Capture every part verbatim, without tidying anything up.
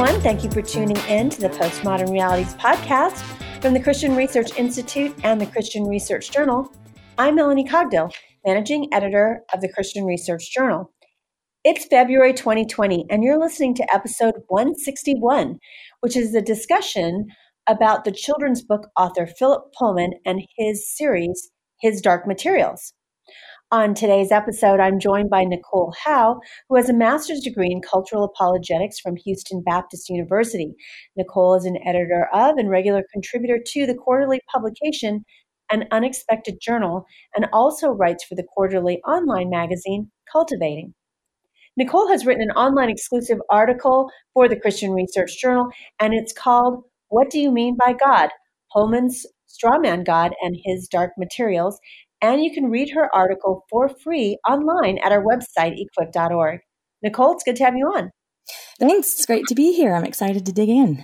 everyone. Thank you for tuning in to the Postmodern Realities podcast from the Christian Research Institute and the Christian Research Journal. I'm Melanie Cogdill, managing editor of the Christian Research Journal. It's February twenty twenty, and you're listening to episode one sixty-one, which is a discussion about the children's book author Philip Pullman and his series, His Dark Materials. On today's episode, I'm joined by Nicole Howe, who has a master's degree in cultural apologetics from Houston Baptist University. Nicole is an editor of and regular contributor to the quarterly publication, An Unexpected Journal, and also writes for the quarterly online magazine, Cultivating. Nicole has written an online exclusive article for the Christian Research Journal, and it's called, What Do You Mean by God? Pullman's Strawman God and His Dark Materials. And you can read her article for free online at our website, equip dot org. Nicole, it's good to have you on. Thanks. It's great to be here. I'm excited to dig in.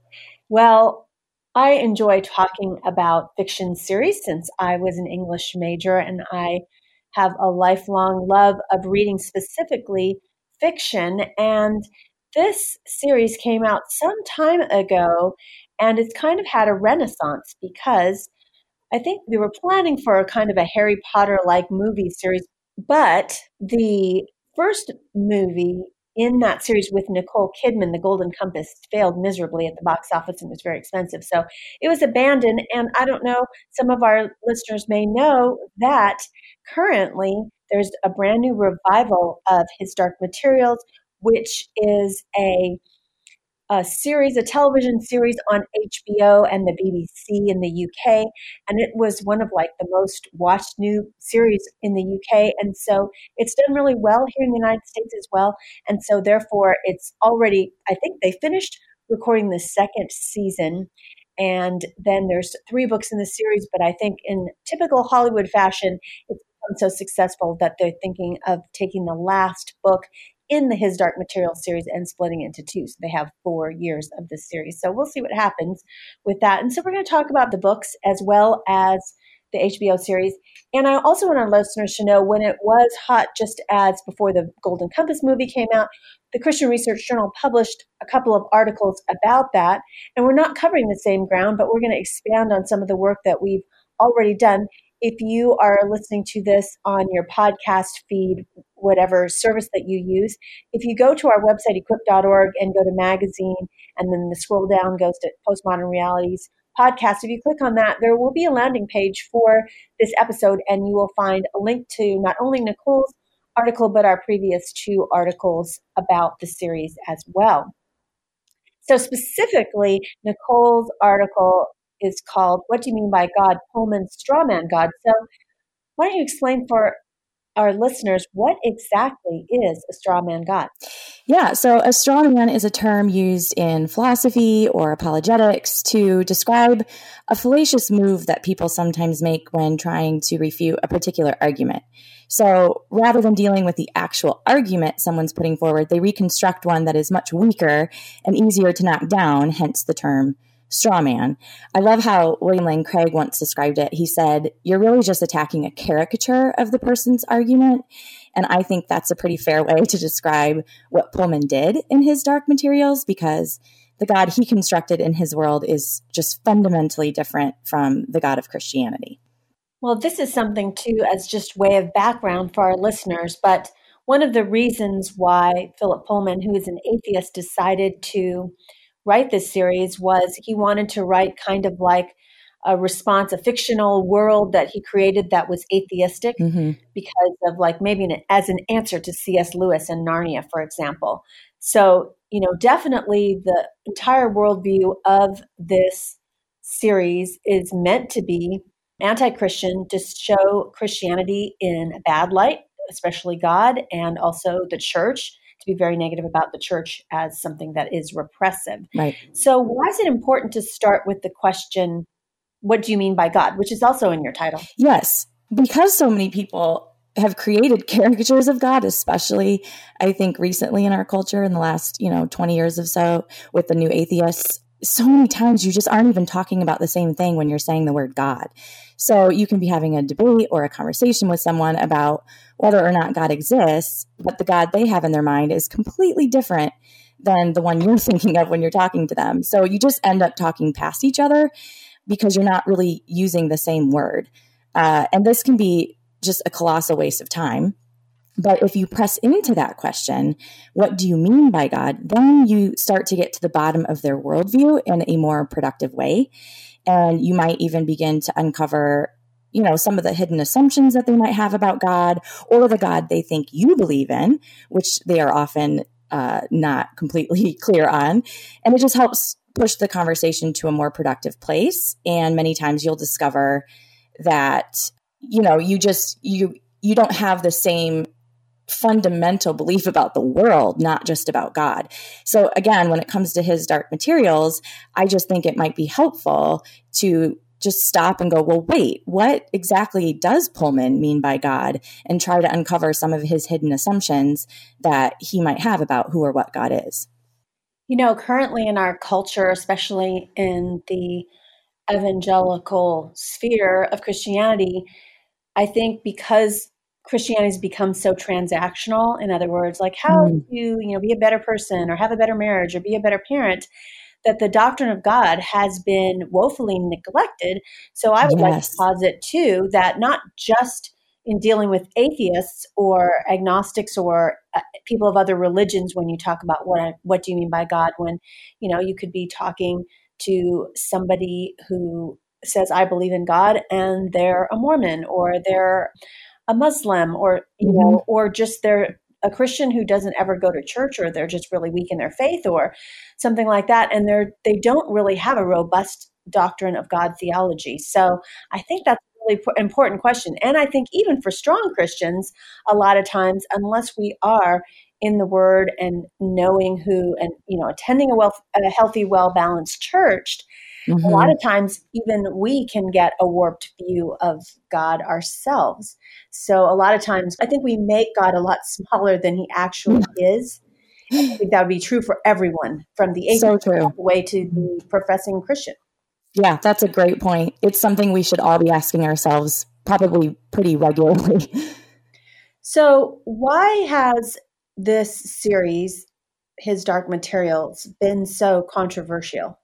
Well, I enjoy talking about fiction series since I was an English major, and I have a lifelong love of reading specifically fiction. And this series came out some time ago, and it's kind of had a renaissance because I think they were planning for a kind of a Harry Potter-like movie series, but the first movie in that series with Nicole Kidman, The Golden Compass, failed miserably at the box office and was very expensive. So it was abandoned. And I don't know, some of our listeners may know that currently there's a brand new revival of His Dark Materials, which is a a series, a television series on H B O and the B B C in the U K. And it was one of like the most watched new series in the U K. And so it's done really well here in the United States as well. And so therefore it's already, I think they finished recording the second season. And then there's three books in the series, but I think in typical Hollywood fashion, it's become so successful that they're thinking of taking the last book in the His Dark Materials series and splitting it into two. So they have four years of this series. So we'll see what happens with that. And so we're going to talk about the books as well as the H B O series. And I also want our listeners to know when it was hot, just as before the Golden Compass movie came out, the Christian Research Journal published a couple of articles about that. And we're not covering the same ground, but we're going to expand on some of the work that we've already done. If you are listening to this on your podcast feed, whatever service that you use, if you go to our website, equip dot org, and go to magazine, and then the scroll down goes to Postmodern Realities podcast, if you click on that, there will be a landing page for this episode, and you will find a link to not only Nicole's article, but our previous two articles about the series as well. So specifically, Nicole's article is called, What Do You Mean by God? Pullman's Strawman God. So why don't you explain for our listeners what exactly is a strawman God? Yeah, so a strawman is a term used in philosophy or apologetics to describe a fallacious move that people sometimes make when trying to refute a particular argument. So rather than dealing with the actual argument someone's putting forward, they reconstruct one that is much weaker and easier to knock down, hence the term straw man. I love how William Lane Craig once described it. He said, you're really just attacking a caricature of the person's argument. And I think that's a pretty fair way to describe what Pullman did in His Dark Materials, because the God he constructed in his world is just fundamentally different from the God of Christianity. Well, this is something too, as just way of background for our listeners, but one of the reasons why Philip Pullman, who is an atheist, decided to write this series was he wanted to write kind of like a response, a fictional world that he created that was atheistic mm-hmm. because of like maybe an, as an answer to C S Lewis and Narnia, for example. So, you know, definitely the entire worldview of this series is meant to be anti-Christian, to show Christianity in a bad light, especially God and also the church, to be very negative about the church as something that is repressive. Right. So why is it important to start with the question, what do you mean by God, which is also in your title? Yes, because so many people have created caricatures of God, especially I think recently in our culture in the last, you know, twenty years or so with the new atheists. So many times you just aren't even talking about the same thing when you're saying the word God. So you can be having a debate or a conversation with someone about whether or not God exists, but the God they have in their mind is completely different than the one you're thinking of when you're talking to them. So you just end up talking past each other because you're not really using the same word. Uh, and this can be just a colossal waste of time. But if you press into that question, what do you mean by God? Then you start to get to the bottom of their worldview in a more productive way. And you might even begin to uncover, you know, some of the hidden assumptions that they might have about God, or the God they think you believe in, which they are often uh, not completely clear on. And it just helps push the conversation to a more productive place. And many times you'll discover that, you know, you just, you, you don't have the same fundamental belief about the world, not just about God. So again, when it comes to his dark materials, I just think it might be helpful to just stop and go, well, wait, what exactly does Pullman mean by God? And try to uncover some of his hidden assumptions that he might have about who or what God is. You know, currently in our culture, especially in the evangelical sphere of Christianity, I think because Christianity has become so transactional, in other words, like how Mm. to, you know, be a better person or have a better marriage or be a better parent, that the doctrine of God has been woefully neglected. So I would like to Yes. posit too that not just in dealing with atheists or agnostics or uh, people of other religions, when you talk about what I, what do you mean by God, when, you know, you could be talking to somebody who says, I believe in God, and they're a Mormon or they're a Muslim, or, you Mhm. know, or just they're a Christian who doesn't ever go to church, or they're just really weak in their faith or something like that. And they're, they don't really have a robust doctrine of God theology. So I think that's a really po- important question. And I think even for strong Christians, a lot of times, unless we are in the Word and knowing who, and, you know, attending a well, a healthy, well-balanced church, a lot Mhm. of times even we can get a warped view of God ourselves. So a lot of times I think we make God a lot smaller than he actually is. I think that would be true for everyone, from the atheist So all true. the way to the professing Christian. Yeah, that's a great point. It's something we should all be asking ourselves probably pretty regularly. So why has this series, His Dark Materials, been so controversial?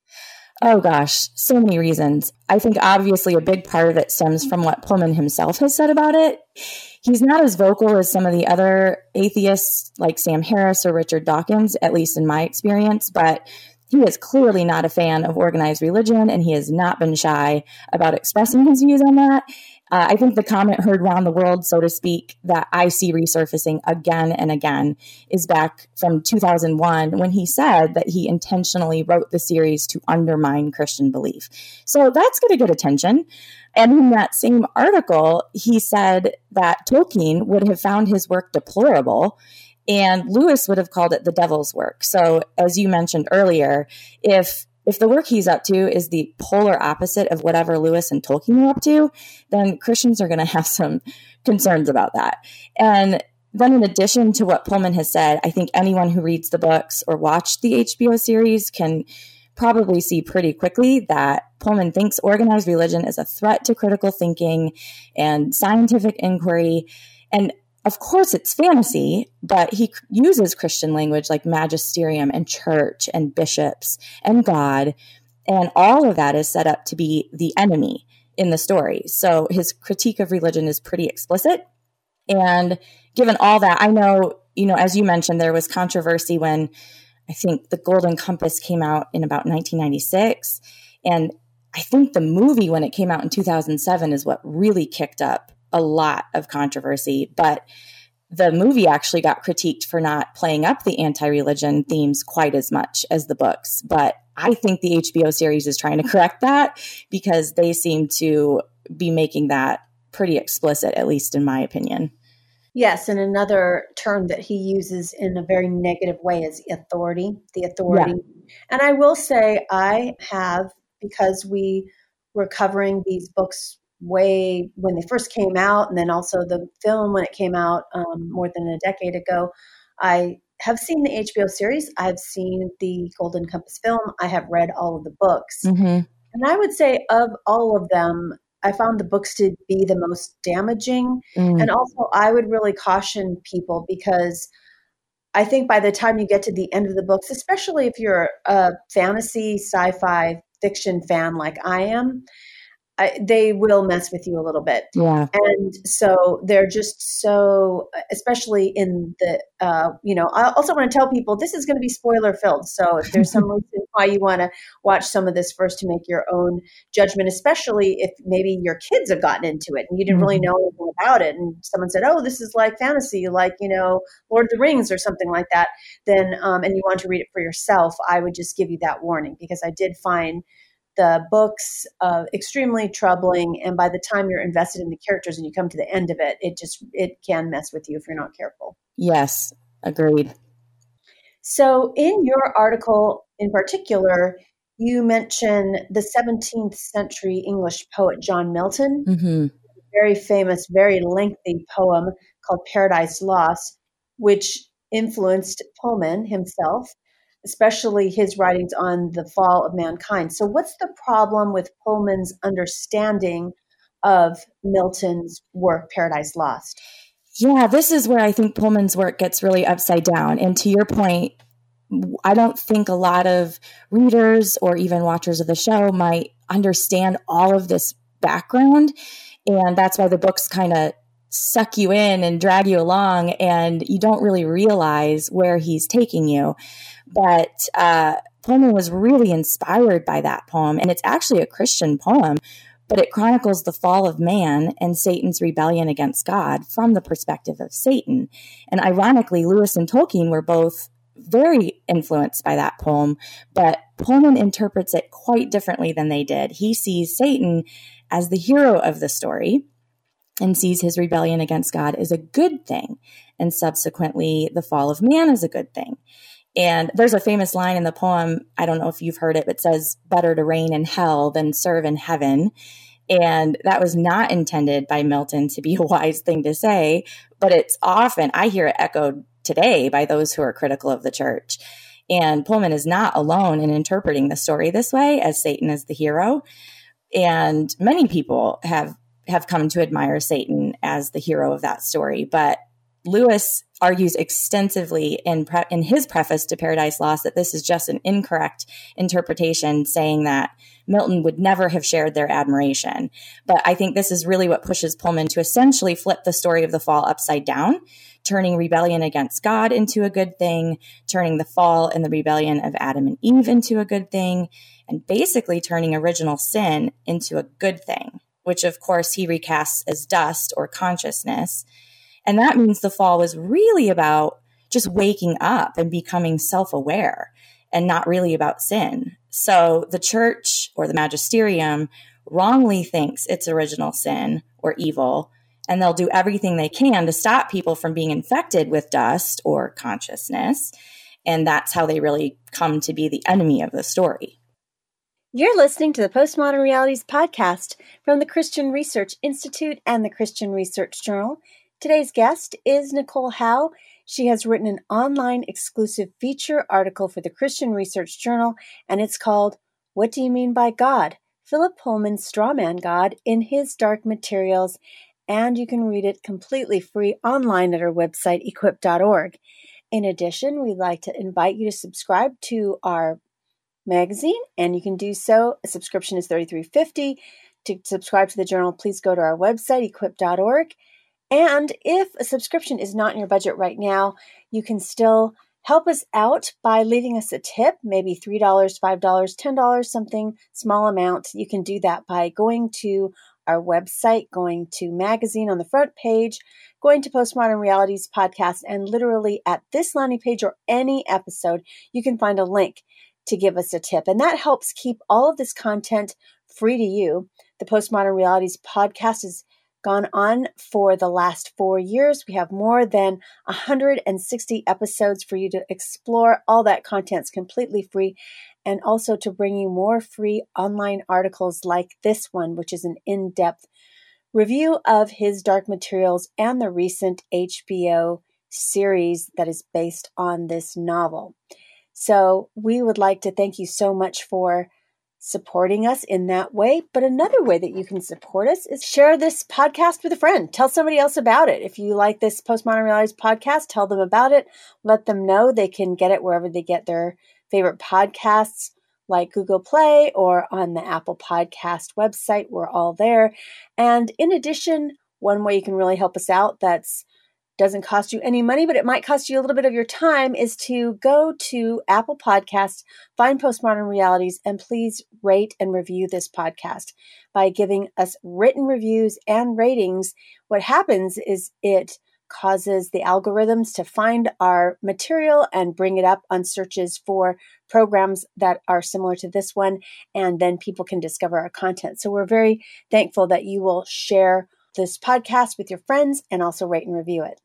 Oh gosh, so many reasons. I think obviously a big part of it stems from what Pullman himself has said about it. He's not as vocal as some of the other atheists like Sam Harris or Richard Dawkins, at least in my experience, but he is clearly not a fan of organized religion, and he has not been shy about expressing his views on that. Uh, I think the comment heard around the world, so to speak, that I see resurfacing again and again is back from two thousand one, when he said that he intentionally wrote the series to undermine Christian belief. So that's going to get attention. And in that same article, he said that Tolkien would have found his work deplorable, and Lewis would have called it the devil's work. So as you mentioned earlier, if if the work he's up to is the polar opposite of whatever Lewis and Tolkien were up to, then Christians are going to have some concerns about that. And then in addition to what Pullman has said, I think anyone who reads the books or watched the H B O series can probably see pretty quickly that Pullman thinks organized religion is a threat to critical thinking and scientific inquiry. And of course, it's fantasy, but he uses Christian language like magisterium and church and bishops and God. And all of that is set up to be the enemy in the story. So his critique of religion is pretty explicit. And given all that, I know, you know, as you mentioned, there was controversy when I think The Golden Compass came out in about nineteen ninety-six. And I think the movie, when it came out in two thousand seven, is what really kicked up a lot of controversy. But the movie actually got critiqued for not playing up the anti-religion themes quite as much as the books. But I think the H B O series is trying to correct that, because they seem to be making that pretty explicit, at least in my opinion. Yes, and another term that he uses in a very negative way is authority, the authority. Yeah. And I will say I have, because we were covering these books way when they first came out, and then also the film when it came out um, more than a decade ago, I have seen the H B O series. I've seen the Golden Compass film. I have read all of the books. Mm-hmm. And I would say of all of them, I found the books to be the most damaging. Mm. And also, I would really caution people, because I think by the time you get to the end of the books, especially if you're a fantasy, sci-fi fiction fan like I am, I, they will mess with you a little bit. Yeah. And so they're just so, especially in the, uh, you know, I also want to tell people this is going to be spoiler filled. So if there's some reason why you want to watch some of this first to make your own judgment, especially if maybe your kids have gotten into it and you didn't really know anything about it. And someone said, oh, this is like fantasy, like, you know, Lord of the Rings or something like that. Then, um, and you want to read it for yourself, I would just give you that warning, because I did find the books uh, extremely troubling, and by the time you're invested in the characters and you come to the end of it, it just it can mess with you if you're not careful. Yes, agreed. So in your article in particular, you mention the seventeenth century English poet John Milton, Mm-hmm. a very famous, very lengthy poem called Paradise Lost, which influenced Pullman himself, especially his writings on the fall of mankind. So what's the problem with Pullman's understanding of Milton's work, Paradise Lost? Yeah, this is where I think Pullman's work gets really upside down. And to your point, I don't think a lot of readers or even watchers of the show might understand all of this background. And that's why the books kind of suck you in and drag you along, and you don't really realize where he's taking you. But uh, Pullman was really inspired by that poem, and it's actually a Christian poem, but it chronicles the fall of man and Satan's rebellion against God from the perspective of Satan. And ironically, Lewis and Tolkien were both very influenced by that poem, but Pullman interprets it quite differently than they did. He sees Satan as the hero of the story and sees his rebellion against God as a good thing, and subsequently the fall of man as a good thing. And there's a famous line in the poem, I don't know if you've heard it, but it says, better to reign in hell than serve in heaven. And that was not intended by Milton to be a wise thing to say, but it's often, I hear it echoed today by those who are critical of the church. And Pullman is not alone in interpreting the story this way, as Satan is the hero. And many people have, have come to admire Satan as the hero of that story. But Lewis argues extensively in pre- in his preface to Paradise Lost that this is just an incorrect interpretation, saying that Milton would never have shared their admiration. But I think this is really what pushes Pullman to essentially flip the story of the fall upside down, turning rebellion against God into a good thing, turning the fall and the rebellion of Adam and Eve into a good thing, and basically turning original sin into a good thing, which of course he recasts as dust or consciousness. And that means the fall was really about just waking up and becoming self-aware, and not really about sin. So the church or the magisterium wrongly thinks it's original sin or evil, and they'll do everything they can to stop people from being infected with dust or consciousness. And that's how they really come to be the enemy of the story. You're listening to the Postmodern Realities podcast from the Christian Research Institute and the Christian Research Journal. Today's guest is Nicole Howe. She has written an online exclusive feature article for the Christian Research Journal, and it's called, What Do You Mean by God? Philip Pullman's Strawman God in His Dark Materials, and you can read it completely free online at our website, equip dot org. In addition, we'd like to invite you to subscribe to our magazine, and you can do so. A subscription is thirty-three dollars and fifty cents. To subscribe to the journal, please go to our website, equip dot org. And if a subscription is not in your budget right now, you can still help us out by leaving us a tip, maybe three dollars, five dollars, ten dollars, something small amount. You can do that by going to our website, going to magazine on the front page, going to Postmodern Realities podcast, and literally at this landing page or any episode, you can find a link to give us a tip. And that helps keep all of this content free to you. The Postmodern Realities podcast is gone on for the last four years. We have more than one hundred sixty episodes for you to explore. All that content's completely free, and also to bring you more free online articles like this one, which is an in-depth review of His Dark Materials and the recent H B O series that is based on this novel. So we would like to thank you so much for supporting us in that way. But another way that you can support us is share this podcast with a friend. Tell somebody else about it. If you like this Postmodern Realities podcast, tell them about it. Let them know they can get it wherever they get their favorite podcasts, like Google Play or on the Apple Podcast website. We're all there. And in addition, one way you can really help us out that's doesn't cost you any money, but it might cost you a little bit of your time, is to go to Apple Podcasts, find Postmodern Realities, and please rate and review this podcast by giving us written reviews and ratings. What happens is it causes the algorithms to find our material and bring it up on searches for programs that are similar to this one, and then people can discover our content. So we're very thankful that you will share this podcast with your friends and also rate and review it.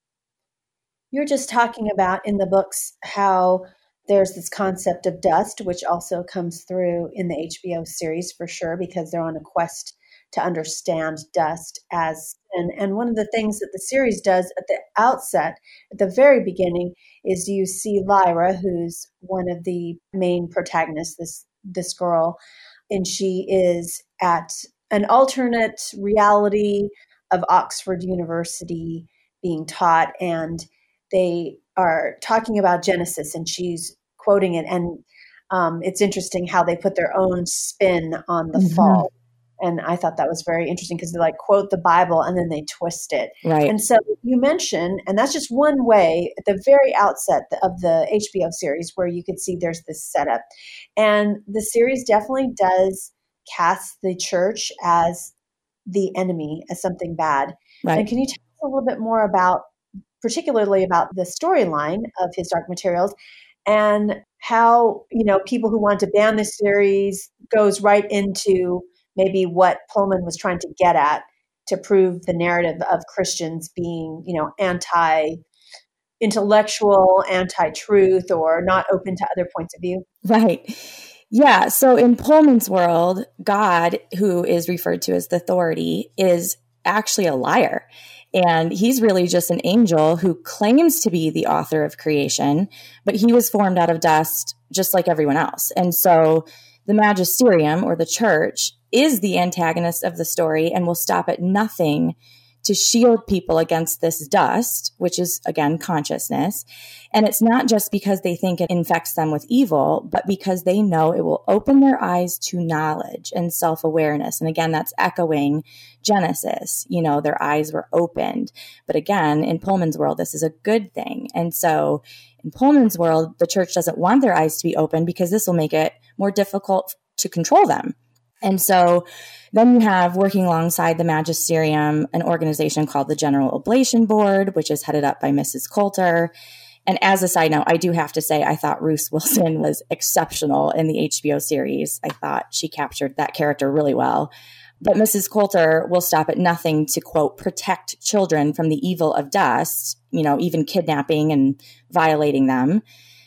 You're just talking about in the books how there's this concept of dust, which also comes through in the H B O series for sure, because they're on a quest to understand dust as and and one of the things that the series does at the outset, at the very beginning, is you see Lyra, who's one of the main protagonists, this this girl, and she is at an alternate reality of Oxford University being taught, and they are talking about Genesis, and she's quoting it. And um, it's interesting how they put their own spin on the mm-hmm. fall. And I thought that was very interesting because they like quote the Bible and then they twist it. Right. And so you mentioned, and that's just one way at the very outset of the H B O series where you could see there's this setup. And the series definitely does cast the church as the enemy, as something bad. Right. And can you tell us a little bit more about, particularly about the storyline of His Dark Materials and how, you know, people who want to ban this series goes right into maybe what Pullman was trying to get at to prove the narrative of Christians being, you know, anti-intellectual, anti-truth, or not open to other points of view? Right. Yeah. So in Pullman's world, God, who is referred to as the authority, is actually a liar. And he's really just an angel who claims to be the author of creation, but he was formed out of dust just like everyone else. And so the magisterium, or the church, is the antagonist of the story and will stop at nothing to shield people against this dust, which is, again, consciousness. And it's not just because they think it infects them with evil, but because they know it will open their eyes to knowledge and self-awareness. And again, that's echoing Genesis. You know, their eyes were opened. But again, in Pullman's world, this is a good thing. And so in Pullman's world, the church doesn't want their eyes to be open because this will make it more difficult to control them. And so then you have, working alongside the magisterium, an organization called the General Oblation Board, which is headed up by Missus Coulter. And as a side note, I do have to say, I thought Ruth Wilson was exceptional in the H B O series. I thought she captured that character really well. But Missus Coulter will stop at nothing to, quote, protect children from the evil of dust, you know, even kidnapping and violating them.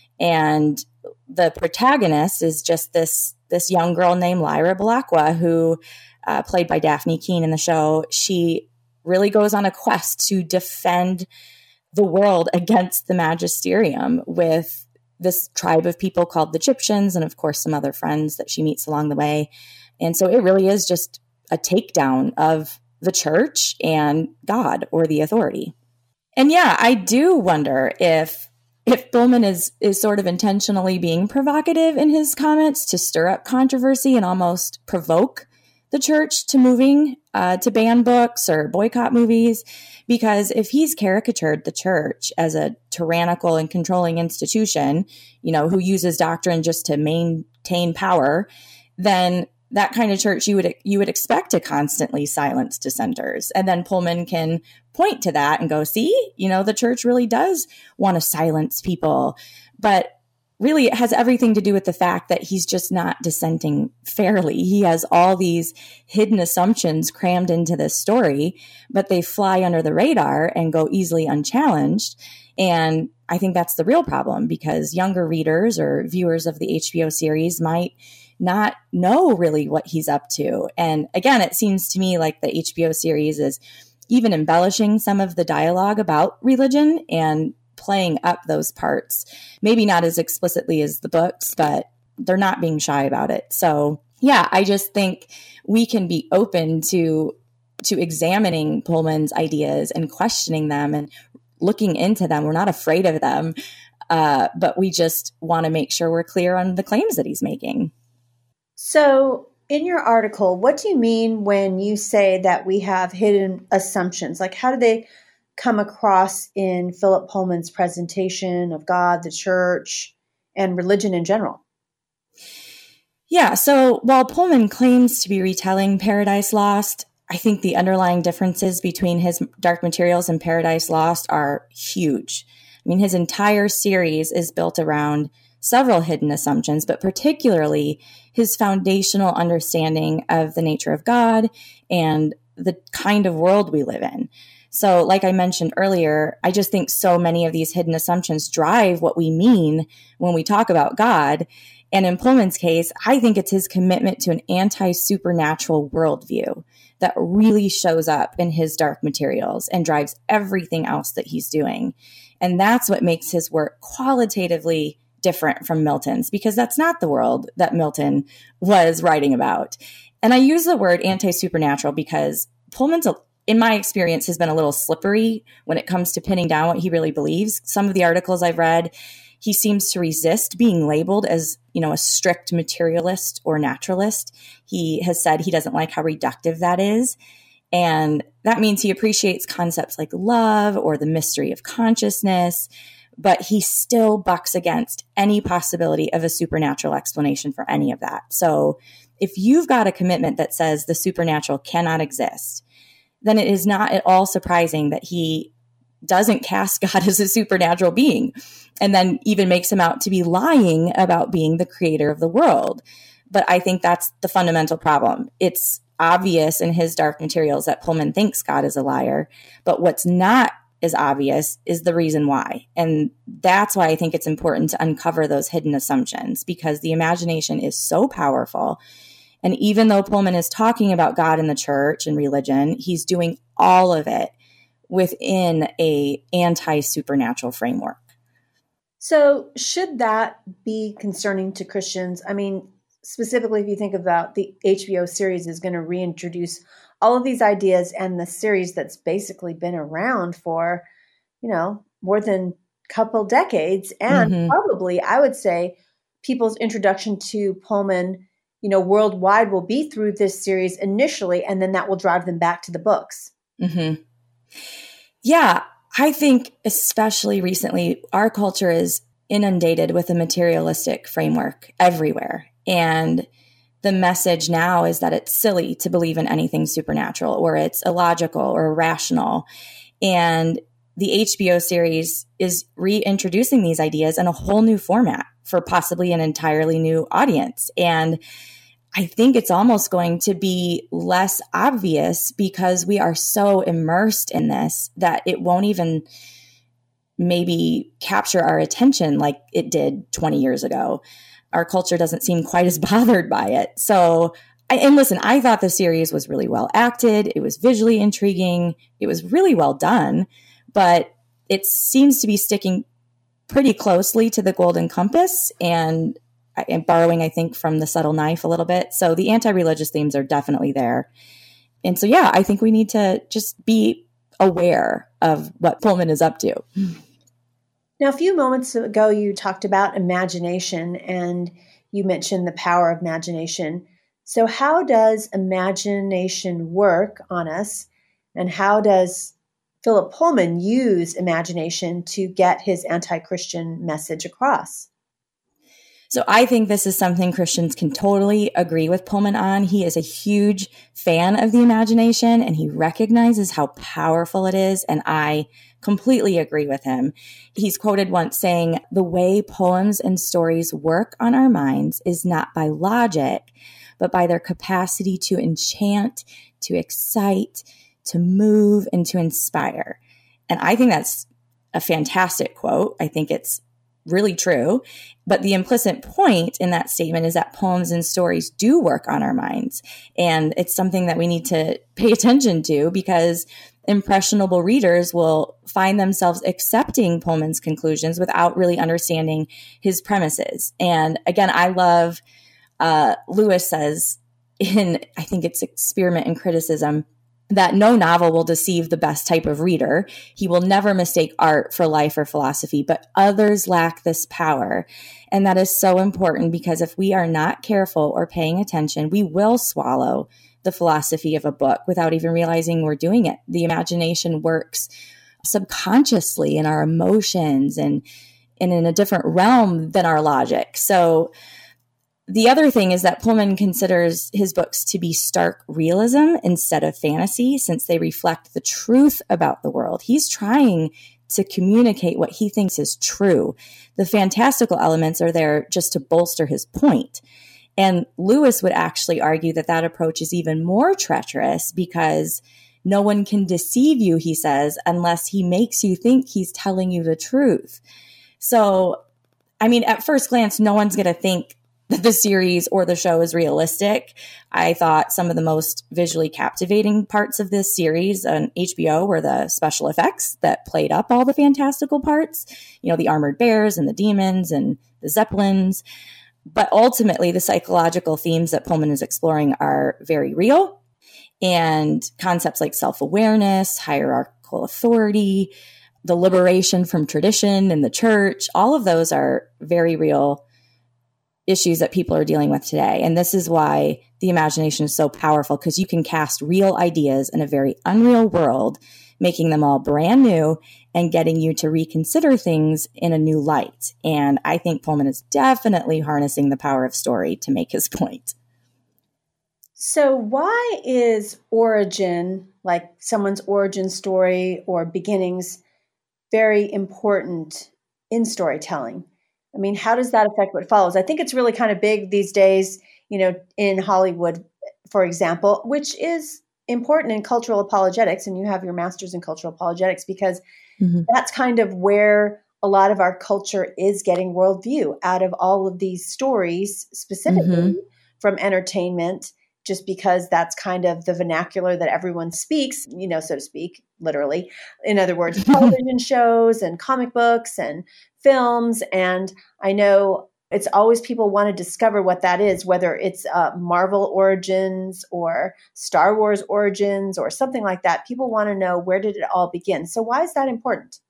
And the protagonist is just this this young girl named Lyra Belacqua, who, uh, played by Daphne Keane in the show. She really goes on a quest to defend the world against the magisterium with this tribe of people called the Gyptians, and of course some other friends that she meets along the way. And so it really is just a takedown of the church and God, or the authority. And yeah, I do wonder if If Pullman is is sort of intentionally being provocative in his comments to stir up controversy and almost provoke the church to moving uh, to ban books or boycott movies, because if he's caricatured the church as a tyrannical and controlling institution, you know, who uses doctrine just to maintain power, then that kind of church you would you would expect to constantly silence dissenters. And then Pullman can point to that and go, see, you know, the church really does want to silence people. But really, it has everything to do with the fact that he's just not dissenting fairly. He has all these hidden assumptions crammed into this story, but they fly under the radar and go easily unchallenged. And I think that's the real problem, because younger readers or viewers of the H B O series might not know really what he's up to. And again, it seems to me like the H B O series is even embellishing some of the dialogue about religion and playing up those parts. Maybe not as explicitly as the books, but they're not being shy about it. So yeah, I just think we can be open to to examining Pullman's ideas and questioning them and looking into them. We're not afraid of them, uh, but we just want to make sure we're clear on the claims that he's making. So in your article, what do you mean when you say that we have hidden assumptions? Like, how do they come across in Philip Pullman's presentation of God, the church, and religion in general? Yeah, so while Pullman claims to be retelling Paradise Lost, I think the underlying differences between his Dark Materials and Paradise Lost are huge. I mean, his entire series is built around several hidden assumptions, but particularly his foundational understanding of the nature of God and the kind of world we live in. So like I mentioned earlier, I just think so many of these hidden assumptions drive what we mean when we talk about God. And in Pullman's case, I think it's his commitment to an anti-supernatural worldview that really shows up in his Dark Materials and drives everything else that he's doing. And that's what makes his work qualitatively different from Milton's, because that's not the world that Milton was writing about. And I use the word anti-supernatural because Pullman's, in my experience, has been a little slippery when it comes to pinning down what he really believes. Some of the articles I've read, he seems to resist being labeled as, you know, a strict materialist or naturalist. He has said he doesn't like how reductive that is. And that means he appreciates concepts like love or the mystery of consciousness, but he still bucks against any possibility of a supernatural explanation for any of that. So if you've got a commitment that says the supernatural cannot exist, then it is not at all surprising that he doesn't cast God as a supernatural being, and then even makes him out to be lying about being the creator of the world. But I think that's the fundamental problem. It's obvious in his Dark Materials that Pullman thinks God is a liar, but what's not as obvious is the reason why. And that's why I think it's important to uncover those hidden assumptions, because the imagination is so powerful. And even though Pullman is talking about God in the church and religion, he's doing all of it within a anti-supernatural framework. So should that be concerning to Christians? I mean, specifically, if you think about the H B O series is going to reintroduce all of these ideas, and the series that's basically been around for, you know, more than a couple decades. And mm-hmm. probably, I would say, people's introduction to Pullman, you know, worldwide will be through this series initially, and then that will drive them back to the books. Mm-hmm. Yeah, I think especially recently, our culture is inundated with a materialistic framework everywhere. And the message now is that it's silly to believe in anything supernatural, or it's illogical or irrational. And the H B O series is reintroducing these ideas in a whole new format for possibly an entirely new audience. And I think it's almost going to be less obvious because we are so immersed in this that it won't even maybe capture our attention like it did twenty years ago. Our culture doesn't seem quite as bothered by it. So, I, and listen, I thought the series was really well acted. It was visually intriguing. It was really well done, but it seems to be sticking pretty closely to the Golden Compass and and borrowing, I think, from the Subtle Knife a little bit. So the anti-religious themes are definitely there. And so, yeah, I think we need to just be aware of what Pullman is up to. Now, a few moments ago, you talked about imagination, and you mentioned the power of imagination. So how does imagination work on us, and how does Philip Pullman use imagination to get his anti-Christian message across? So I think this is something Christians can totally agree with Pullman on. He is a huge fan of the imagination, and he recognizes how powerful it is. And I completely agree with him. He's quoted once saying, "The way poems and stories work on our minds is not by logic, but by their capacity to enchant, to excite, to move, and to inspire." And I think that's a fantastic quote. I think it's really true. But the implicit point in that statement is that poems and stories do work on our minds. And it's something that we need to pay attention to, because impressionable readers will find themselves accepting Pullman's conclusions without really understanding his premises. And again, I love uh, Lewis says in, I think it's Experiment in Criticism, that no novel will deceive the best type of reader. He will never mistake art for life or philosophy, but others lack this power. And that is so important, because if we are not careful or paying attention, we will swallow the philosophy of a book without even realizing we're doing it. The imagination works subconsciously in our emotions and, and in a different realm than our logic. So the other thing is that Pullman considers his books to be stark realism instead of fantasy, since they reflect the truth about the world. He's trying to communicate what he thinks is true. The fantastical elements are there just to bolster his point. And Lewis would actually argue that that approach is even more treacherous, because no one can deceive you, he says, unless he makes you think he's telling you the truth. So, I mean, at first glance, no one's going to think that the series or the show is realistic. I thought some of the most visually captivating parts of this series on H B O were the special effects that played up all the fantastical parts, you know, the armored bears and the demons and the zeppelins. But ultimately, the psychological themes that Pullman is exploring are very real, and concepts like self-awareness, hierarchical authority, the liberation from tradition in the church, all of those are very real issues that people are dealing with today. And this is why the imagination is so powerful, because you can cast real ideas in a very unreal world, making them all brand new and getting you to reconsider things in a new light. And I think Pullman is definitely harnessing the power of story to make his point. So why is origin, like someone's origin story or beginnings, very important in storytelling? I mean, how does that affect what follows? I think it's really kind of big these days, you know, in Hollywood, for example, which is important in cultural apologetics. And you have your master's in cultural apologetics, because mm-hmm. that's kind of where a lot of our culture is getting worldview out of all of these stories, specifically mm-hmm. from entertainment, just because that's kind of the vernacular that everyone speaks, you know, so to speak, literally. In other words, television shows and comic books and films. And I know it's always people want to discover what that is, whether it's uh, Marvel origins or Star Wars origins or something like that. People want to know, where did it all begin? So why is that important?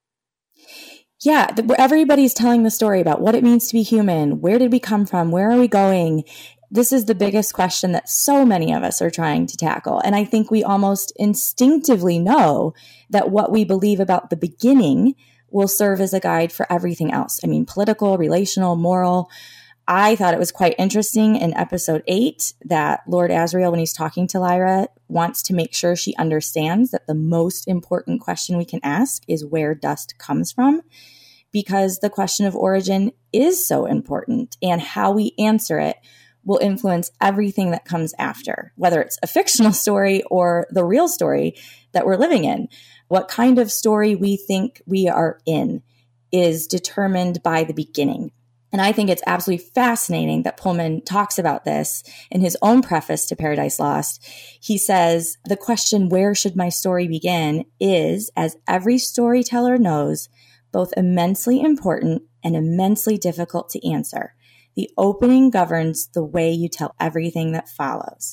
Yeah, everybody's telling the story about what it means to be human. Where did we come from? Where are we going? This is the biggest question that so many of us are trying to tackle. And I think we almost instinctively know that what we believe about the beginning will serve as a guide for everything else. I mean, political, relational, moral. I thought it was quite interesting in episode eight that Lord Asriel, when he's talking to Lyra, wants to make sure she understands that the most important question we can ask is where dust comes from, because the question of origin is so important, and how we answer it will influence everything that comes after, whether it's a fictional story or the real story that we're living in. What kind of story we think we are in is determined by the beginning. And I think it's absolutely fascinating that Pullman talks about this in his own preface to Paradise Lost. He says, the question, where should my story begin, is, as every storyteller knows, both immensely important and immensely difficult to answer. The opening governs the way you tell everything that follows.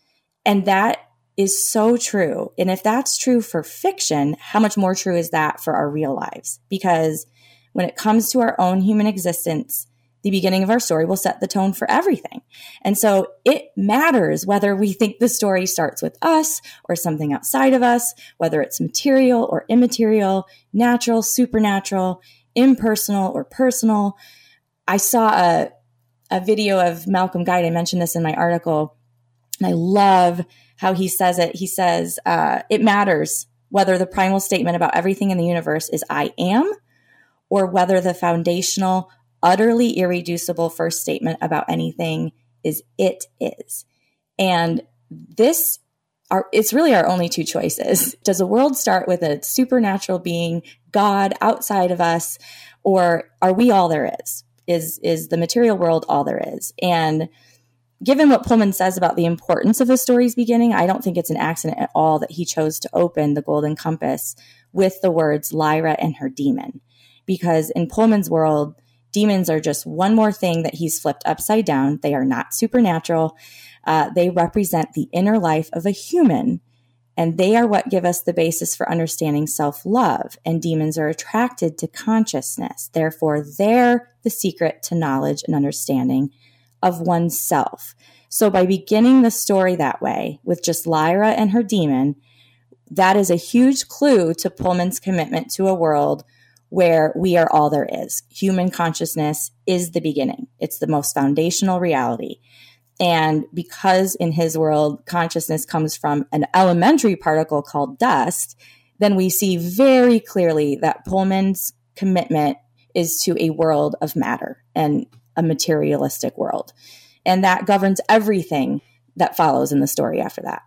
And that is so true. And if that's true for fiction, how much more true is that for our real lives? Because when it comes to our own human existence, the beginning of our story will set the tone for everything. And so it matters whether we think the story starts with us or something outside of us, whether it's material or immaterial, natural, supernatural, impersonal or personal. I saw a, a video of Malcolm Guite. I mentioned this in my article, and I love how he says it. He says, uh, it matters whether the primal statement about everything in the universe is I am, or whether the foundational, utterly irreducible first statement about anything is it is. And this are, it's really our only two choices. Does the world start with a supernatural being, God outside of us, or are we all there is? Is, is the material world all there is? And given what Pullman says about the importance of the story's beginning, I don't think it's an accident at all that he chose to open The Golden Compass with the words Lyra and her demon. Because in Pullman's world, Demons are just one more thing that he's flipped upside down. They are not supernatural. Uh, they represent the inner life of a human, and they are what give us the basis for understanding self-love. And demons are attracted to consciousness. Therefore, they're the secret to knowledge and understanding of oneself. So by beginning the story that way, with just Lyra and her demon, that is a huge clue to Pullman's commitment to a world where we are all there is. Human consciousness is the beginning. It's the most foundational reality. And because in his world, consciousness comes from an elementary particle called dust, then we see very clearly that Pullman's commitment is to a world of matter and a materialistic world. And that governs everything that follows in the story after that.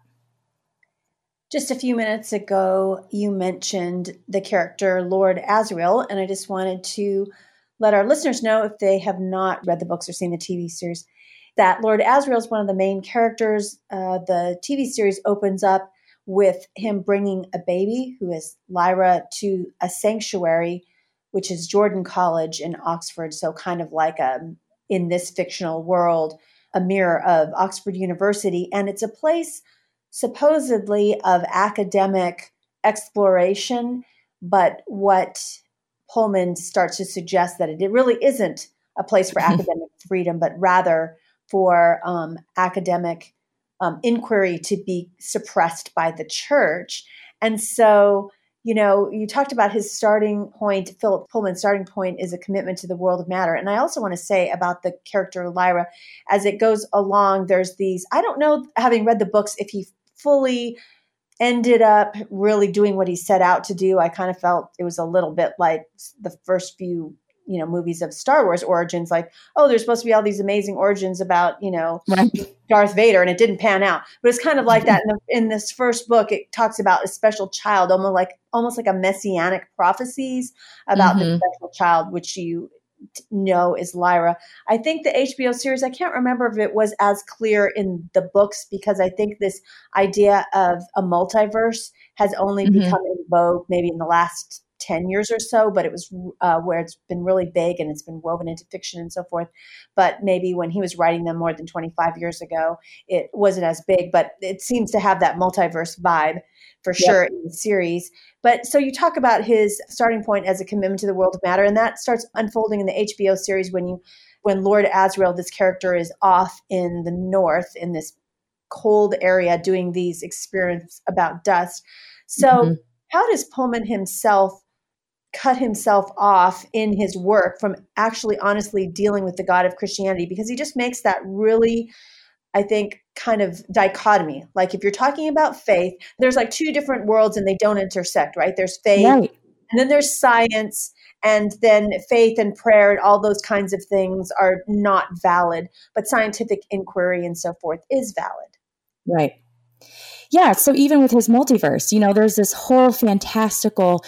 Just a few minutes ago, you mentioned the character Lord Asriel, and I just wanted to let our listeners know, if they have not read the books or seen the T V series, that Lord Asriel is one of the main characters. Uh, the T V series opens up with him bringing a baby, who is Lyra, to a sanctuary, which is Jordan College in Oxford. So kind of like a, in this fictional world, a mirror of Oxford University. And it's a place supposedly of academic exploration, but what Pullman starts to suggest that it really isn't a place for academic freedom, but rather for um, academic um, inquiry to be suppressed by the church. And so, you know, you talked about his starting point, Philip Pullman's starting point is a commitment to the world of matter. And I also want to say about the character Lyra, as it goes along, there's these, I don't know, having read the books, if he fully ended up really doing what he set out to do. I kind of felt it was a little bit like the first few, you know, movies of Star Wars origins, like, oh, there's supposed to be all these amazing origins about, you know, right. Darth Vader, and it didn't pan out. But it's kind of like that in, the, in this first book. It talks about a special child, almost like almost like a messianic prophecies about mm-hmm. the special child, which you know is Lyra. I think the H B O series, I can't remember if it was as clear in the books, because I think this idea of a multiverse has only mm-hmm. become in vogue maybe in the last ten years or so, but it was uh, where it's been really big and it's been woven into fiction and so forth. But maybe when he was writing them more than twenty-five years ago, it wasn't as big, but it seems to have that multiverse vibe for sure yep. in the series. But so you talk about his starting point as a commitment to the world of matter, and that starts unfolding in the H B O series when you, when Lord Asriel, this character, is off in the north in this cold area doing these experiments about dust. So mm-hmm. how does Pullman himself cut himself off in his work from actually honestly dealing with the God of Christianity? Because he just makes that really, I think, kind of dichotomy. Like if you're talking about faith, there's like two different worlds and they don't intersect, right? There's faith right. and then there's science, and then faith and prayer and all those kinds of things are not valid, but scientific inquiry and so forth is valid. Right. Yeah. So even with his multiverse, you know, there's this whole fantastical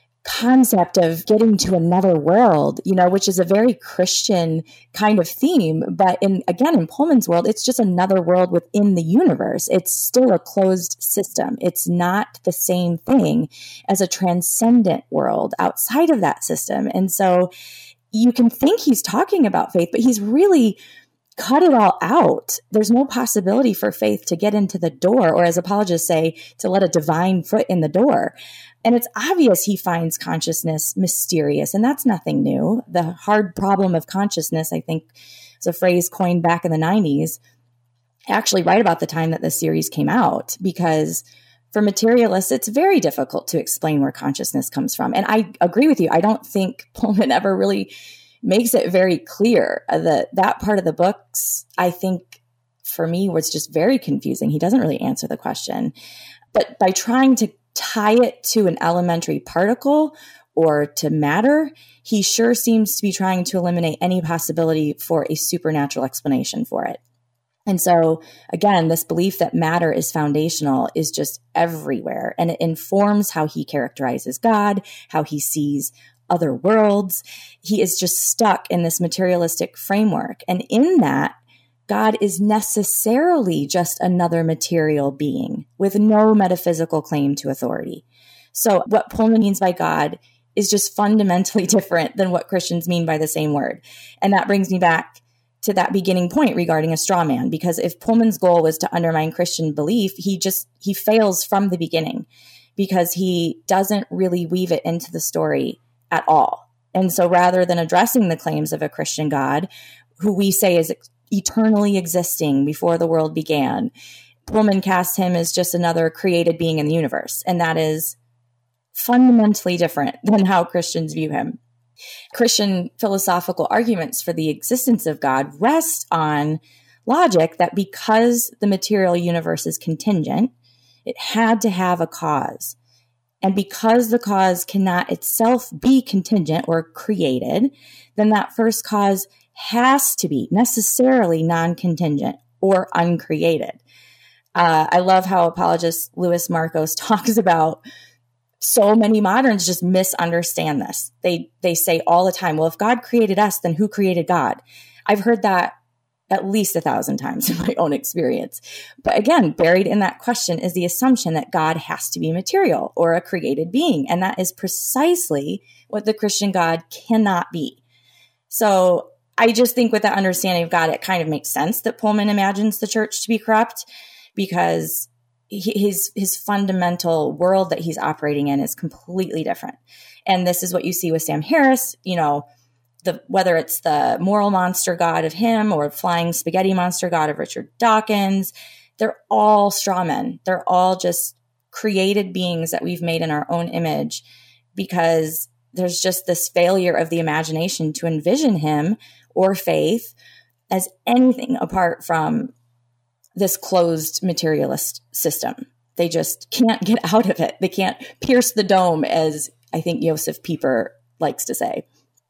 concept of getting to another world, you know, which is a very Christian kind of theme. But in, again, in Pullman's world, it's just another world within the universe. It's still a closed system. It's not the same thing as a transcendent world outside of that system. And so you can think he's talking about faith, but he's really cut it all out. There's no possibility for faith to get into the door, or as apologists say, to let a divine foot in the door. And it's obvious he finds consciousness mysterious, and that's nothing new. The hard problem of consciousness, I think, is a phrase coined back in the nineties, actually right about the time that the series came out, because for materialists, it's very difficult to explain where consciousness comes from. And I agree with you. I don't think Pullman ever really makes it very clear. That that part of the books, I think, for me, was just very confusing. He doesn't really answer the question. But by trying to tie it to an elementary particle or to matter, he sure seems to be trying to eliminate any possibility for a supernatural explanation for it. And so, again, this belief that matter is foundational is just everywhere, and it informs how he characterizes God, how he sees other worlds. He is just stuck in this materialistic framework. And in that, God is necessarily just another material being with no metaphysical claim to authority. So what Pullman means by God is just fundamentally different than what Christians mean by the same word. And that brings me back to that beginning point regarding a straw man, because if Pullman's goal was to undermine Christian belief, he just, he fails from the beginning because he doesn't really weave it into the story at all. And so rather than addressing the claims of a Christian God, who we say is eternally existing before the world began, Pullman casts him as just another created being in the universe. And that is fundamentally different than how Christians view him. Christian philosophical arguments for the existence of God rest on logic that because the material universe is contingent, it had to have a cause. And because the cause cannot itself be contingent or created, then that first cause has to be necessarily non-contingent or uncreated. Uh, I love how apologist Louis Markos talks about so many moderns just misunderstand this. They they say all the time, well, if God created us, then who created God? I've heard that at least a thousand times in my own experience. But again, buried in that question is the assumption that God has to be material or a created being. And that is precisely what the Christian God cannot be. So I just think with that understanding of God, it kind of makes sense that Pullman imagines the church to be corrupt, because his his fundamental world that he's operating in is completely different. And this is what you see with Sam Harris, you know, the whether it's the moral monster God of him or flying spaghetti monster God of Richard Dawkins, they're all straw men. They're all just created beings that we've made in our own image, because there's just this failure of the imagination to envision him or faith as anything apart from this closed materialist system. They just can't get out of it. They can't pierce the dome, as I think Josef Pieper likes to say.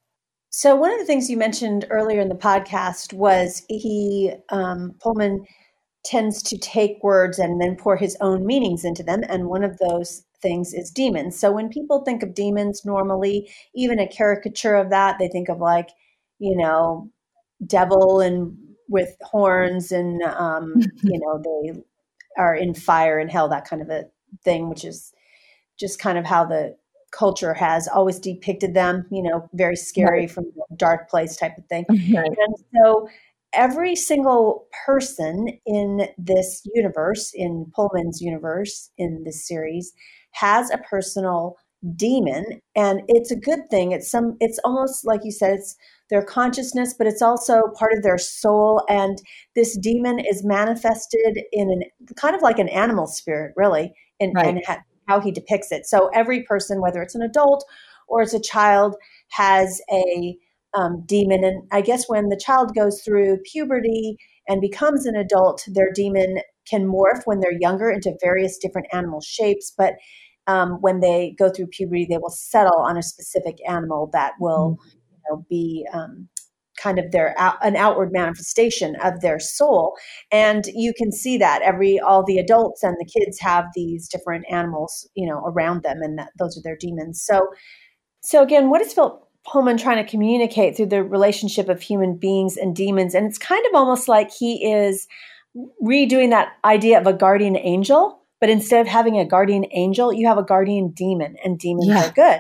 So one of the things you mentioned earlier in the podcast was he, um, Pullman tends to take words and then pour his own meanings into them. And one of those things is demons. So when people think of demons normally, even a caricature of that, they think of like, you know, devil and with horns and, um, you know, they are in fire and hell, that kind of a thing, which is just kind of how the culture has always depicted them, you know, very scary, right, from a dark place type of thing. Right. And so every single person in this universe, in Pullman's universe, in this series, has a personal demon, and it's a good thing. It's some, it's almost like you said, it's their consciousness, but it's also part of their soul. And this demon is manifested in an kind of like an animal spirit, really, in, right, and ha- how he depicts it. So every person, whether it's an adult or it's a child, has a um, demon. And I guess when the child goes through puberty and becomes an adult, their demon can morph when they're younger into various different animal shapes. But um, when they go through puberty, they will settle on a specific animal that will, mm-hmm, you know, be um, kind of their out, an outward manifestation of their soul. And you can see that every all the adults and the kids have these different animals, you know, around them, and that those are their demons. So, so again, what is Philip Pullman trying to communicate through the relationship of human beings and demons? And it's kind of almost like he is redoing that idea of a guardian angel, but instead of having a guardian angel, you have a guardian demon, and demons yeah. are good.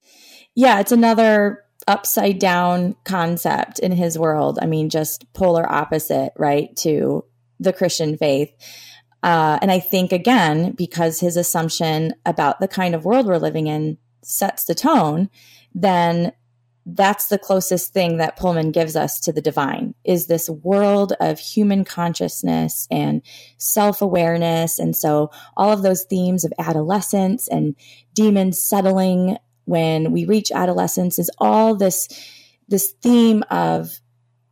Yeah, it's another upside down concept in his world. I mean, just polar opposite, right, to the Christian faith. Uh, and I think, again, because his assumption about the kind of world we're living in sets the tone, then that's the closest thing that Pullman gives us to the divine, is this world of human consciousness and self-awareness. And so all of those themes of adolescence and demons settling when we reach adolescence is all this, this theme of,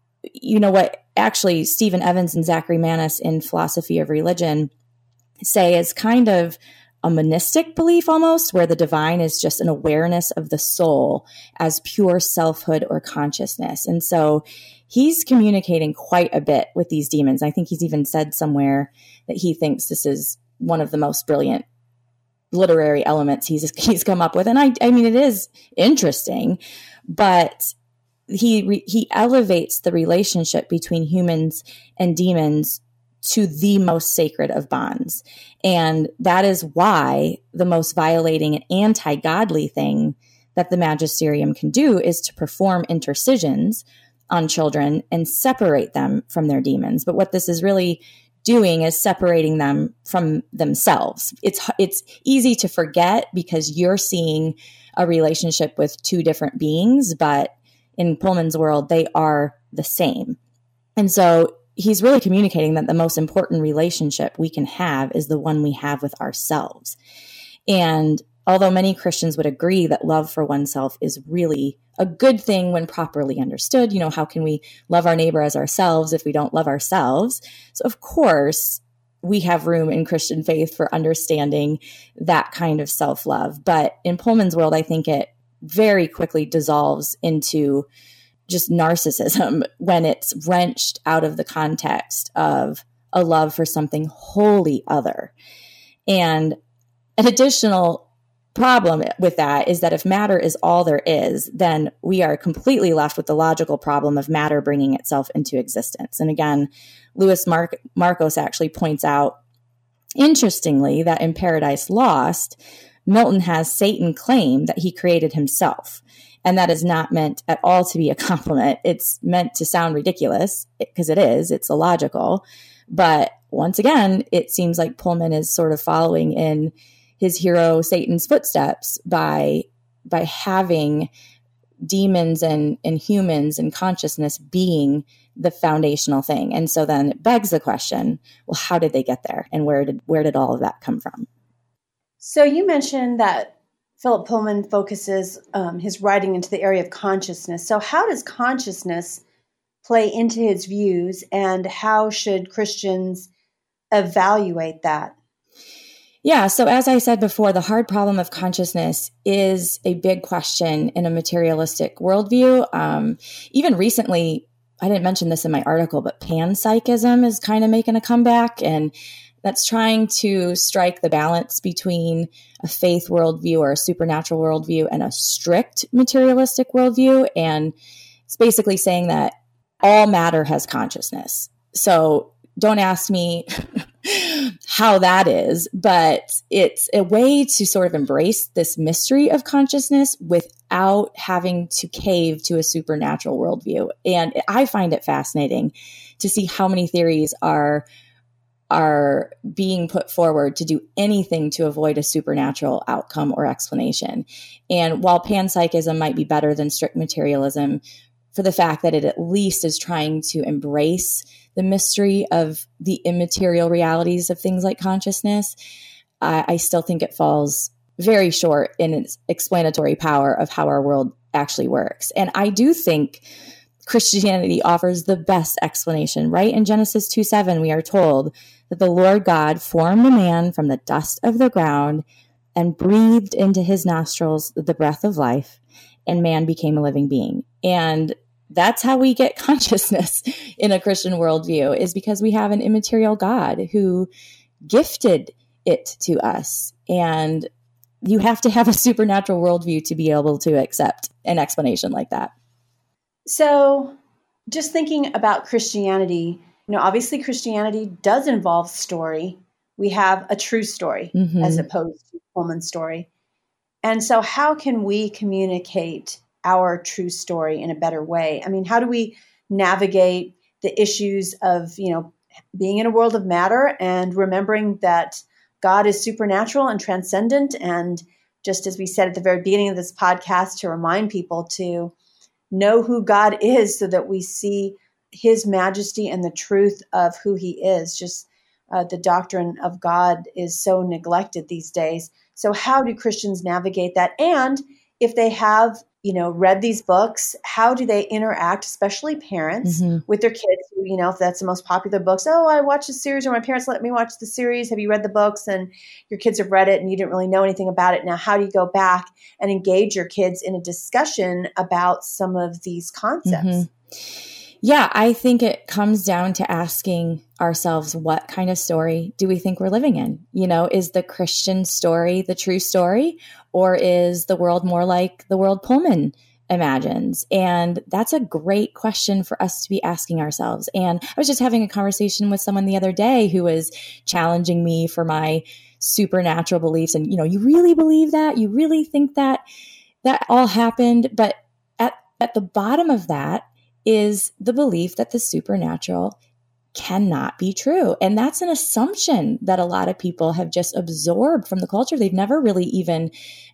you know, what actually Stephen Evans and Zachary Manis in Philosophy of Religion say is kind of a monistic belief almost, where the divine is just an awareness of the soul as pure selfhood or consciousness. And so he's communicating quite a bit with these demons. I think he's even said somewhere that he thinks this is one of the most brilliant literary elements he's he's come up with. And I I mean, it is interesting, but he re, he elevates the relationship between humans and demons to the most sacred of bonds. And that is why the most violating and anti-godly thing that the magisterium can do is to perform intercisions on children and separate them from their demons. But what this is really doing is separating them from themselves. It's it's easy to forget because you're seeing a relationship with two different beings, but in Pullman's world, they are the same. And so he's really communicating that the most important relationship we can have is the one we have with ourselves. And although many Christians would agree that love for oneself is really a good thing when properly understood, you know, how can we love our neighbor as ourselves if we don't love ourselves? So of course, we have room in Christian faith for understanding that kind of self-love. But in Pullman's world, I think it very quickly dissolves into just narcissism when it's wrenched out of the context of a love for something wholly other. And an additional problem with that is that if matter is all there is, then we are completely left with the logical problem of matter bringing itself into existence. And again, Louis Mar- Markos actually points out, interestingly, that in Paradise Lost, Milton has Satan claim that he created himself. And that is not meant at all to be a compliment. It's meant to sound ridiculous, because it is. It's illogical. But once again, it seems like Pullman is sort of following in his hero Satan's footsteps by by having demons and, and humans and consciousness being the foundational thing. And so then it begs the question, well, how did they get there? And where did where did all of that come from? So you mentioned that Philip Pullman focuses um, his writing into the area of consciousness. So how does consciousness play into his views, and how should Christians evaluate that? Yeah. So as I said before, the hard problem of consciousness is a big question in a materialistic worldview. Um, even recently, I didn't mention this in my article, but panpsychism is kind of making a comeback, and that's trying to strike the balance between a faith worldview or a supernatural worldview and a strict materialistic worldview. And it's basically saying that all matter has consciousness. So don't ask me how that is, but it's a way to sort of embrace this mystery of consciousness without having to cave to a supernatural worldview. And I find it fascinating to see how many theories are are being put forward to do anything to avoid a supernatural outcome or explanation. And while panpsychism might be better than strict materialism, for the fact that it at least is trying to embrace the mystery of the immaterial realities of things like consciousness, I, I still think it falls very short in its explanatory power of how our world actually works. And I do think Christianity offers the best explanation. Right in Genesis two seven, we are told that the Lord God formed a man from the dust of the ground and breathed into his nostrils the breath of life, and man became a living being. And that's how we get consciousness in a Christian worldview, is because we have an immaterial God who gifted it to us. And you have to have a supernatural worldview to be able to accept an explanation like that. So just thinking about Christianity, you know, obviously Christianity does involve story. We have a true story mm-hmm. as opposed to Pullman's story. And so how can we communicate our true story in a better way? I mean, how do we navigate the issues of, you know, being in a world of matter and remembering that God is supernatural and transcendent? And just as we said at the very beginning of this podcast, to remind people to know who God is so that we see his majesty and the truth of who he is. Just uh, the doctrine of God is so neglected these days. So how do Christians navigate that? And if they have, you know, read these books, how do they interact, especially parents, mm-hmm. with their kids? Who, you know, if that's the most popular books, oh, I watched the series, or my parents let me watch the series. Have you read the books? And your kids have read it and you didn't really know anything about it. Now, how do you go back and engage your kids in a discussion about some of these concepts? Mm-hmm. Yeah, I think it comes down to asking ourselves, what kind of story do we think we're living in? You know, is the Christian story the true story, or is the world more like the world Pullman imagines? And that's a great question for us to be asking ourselves. And I was just having a conversation with someone the other day who was challenging me for my supernatural beliefs. And, you know, you really believe that? You really think that that all happened. But at, at the bottom of that is the belief that the supernatural cannot be true. And that's an assumption that a lot of people have just absorbed from the culture. They've never really even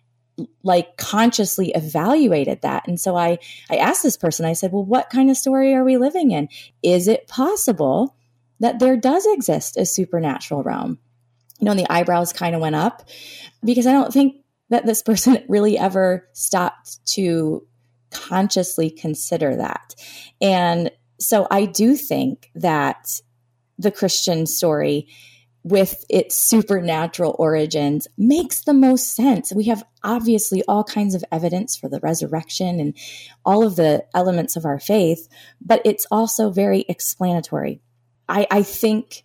like consciously evaluated that. And so I, I asked this person, I said, well, what kind of story are we living in? Is it possible that there does exist a supernatural realm? You know, and the eyebrows kind of went up because I don't think that this person really ever stopped to consciously consider that. And so I do think that the Christian story with its supernatural origins makes the most sense. We have obviously all kinds of evidence for the resurrection and all of the elements of our faith, but it's also very explanatory. I, I think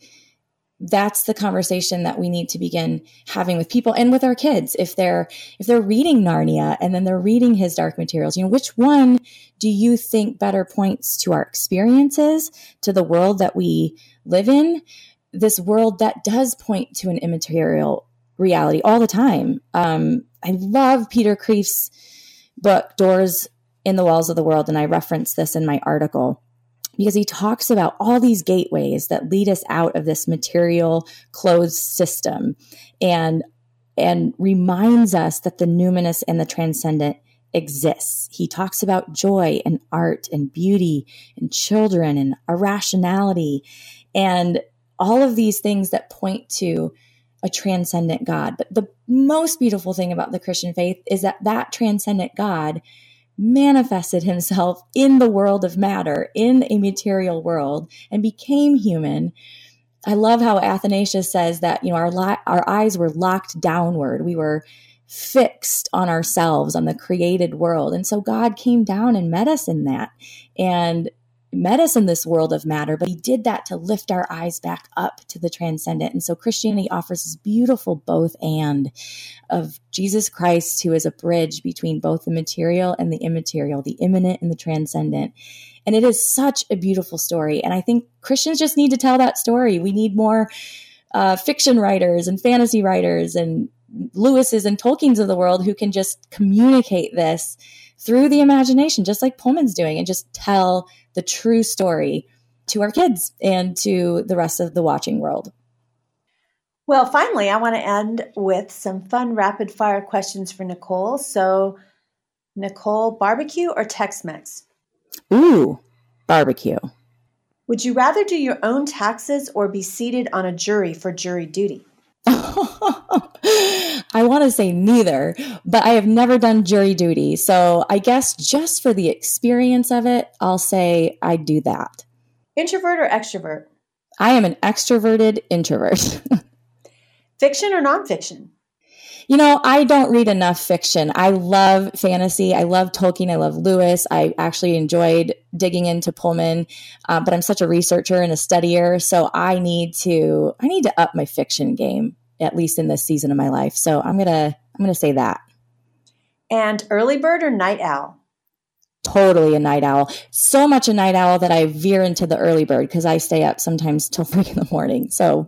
that's the conversation that we need to begin having with people and with our kids. If they're, if they're reading Narnia and then they're reading his Dark Materials, you know, which one do you think better points to our experiences, to the world that we live in? This world that does point to an immaterial reality all the time. Um, I love Peter Kreeft's book, Doors in the Walls of the World, and I reference this in my article because he talks about all these gateways that lead us out of this material closed system and, and reminds us that the numinous and the transcendent exists. He talks about joy and art and beauty and children and irrationality and all of these things that point to a transcendent God. But the most beautiful thing about the Christian faith is that that transcendent God manifested himself in the world of matter, in a material world, and became human. I love how Athanasius says that, you know, our li- our eyes were locked downward. We were fixed on ourselves, on the created world. And so God came down and met us in that. And met us in this world of matter, but he did that to lift our eyes back up to the transcendent. And so Christianity offers this beautiful both and of Jesus Christ, who is a bridge between both the material and the immaterial, the immanent and the transcendent. And it is such a beautiful story. And I think Christians just need to tell that story. We need more uh, fiction writers and fantasy writers and Lewis's and Tolkien's of the world who can just communicate this through the imagination, just like Pullman's doing, and just tell the true story to our kids and to the rest of the watching world. Well, finally, I want to end with some fun rapid fire questions for Nicole. So, Nicole, barbecue or Tex-Mex? Ooh, barbecue. Would you rather do your own taxes or be seated on a jury for jury duty? I want to say neither, but I have never done jury duty. So I guess just for the experience of it, I'll say I do that. Introvert or extrovert? I am an extroverted introvert. Fiction or nonfiction? You know, I don't read enough fiction. I love fantasy. I love Tolkien. I love Lewis. I actually enjoyed digging into Pullman, uh, but I'm such a researcher and a studier. So I need to, I need to up my fiction game, at least in this season of my life. So I'm going to, I'm going to say that. And early bird or night owl? Totally a night owl. So much a night owl that I veer into the early bird because I stay up sometimes till three in the morning. So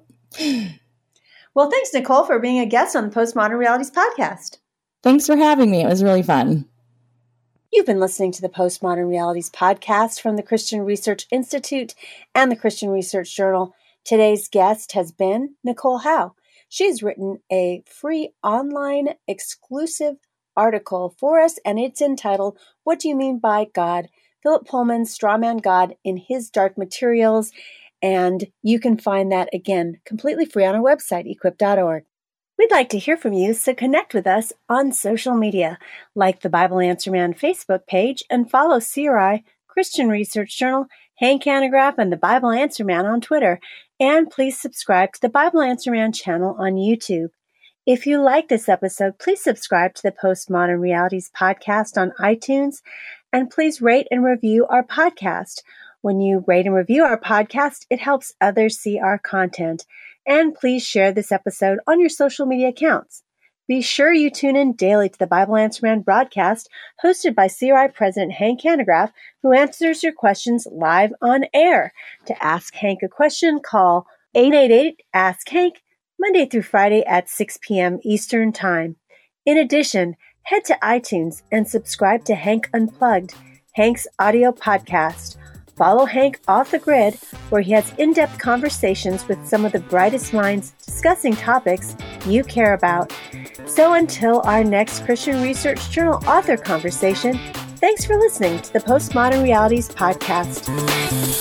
well, thanks, Nicole, for being a guest on the Postmodern Realities podcast. Thanks for having me. It was really fun. You've been listening to the Postmodern Realities podcast from the Christian Research Institute and the Christian Research Journal. Today's guest has been Nicole Howe. She's written a free online exclusive article for us, and it's entitled, What Do You Mean by God? Philip Pullman's Strawman God in His Dark Materials. And you can find that, again, completely free on our website, equip dot org. We'd like to hear from you, so connect with us on social media, like the Bible Answer Man Facebook page, and follow C R I, Christian Research Journal, Hank Hanegraaff, and the Bible Answer Man on Twitter. And please subscribe to the Bible Answer Man channel on YouTube. If you like this episode, please subscribe to the Postmodern Realities podcast on iTunes, and please rate and review our podcast. When you rate and review our podcast, it helps others see our content. And please share this episode on your social media accounts. Be sure you tune in daily to the Bible Answer Man broadcast hosted by C R I President Hank Hanegraaff, who answers your questions live on air. To ask Hank a question, call eight eight eight, ask Hank, Monday through Friday at six p.m. Eastern Time. In addition, head to iTunes and subscribe to Hank Unplugged, Hank's audio podcast. Follow Hank off the grid, where he has in-depth conversations with some of the brightest minds discussing topics you care about. So until our next Christian Research Journal author conversation, thanks for listening to the Postmodern Realities podcast.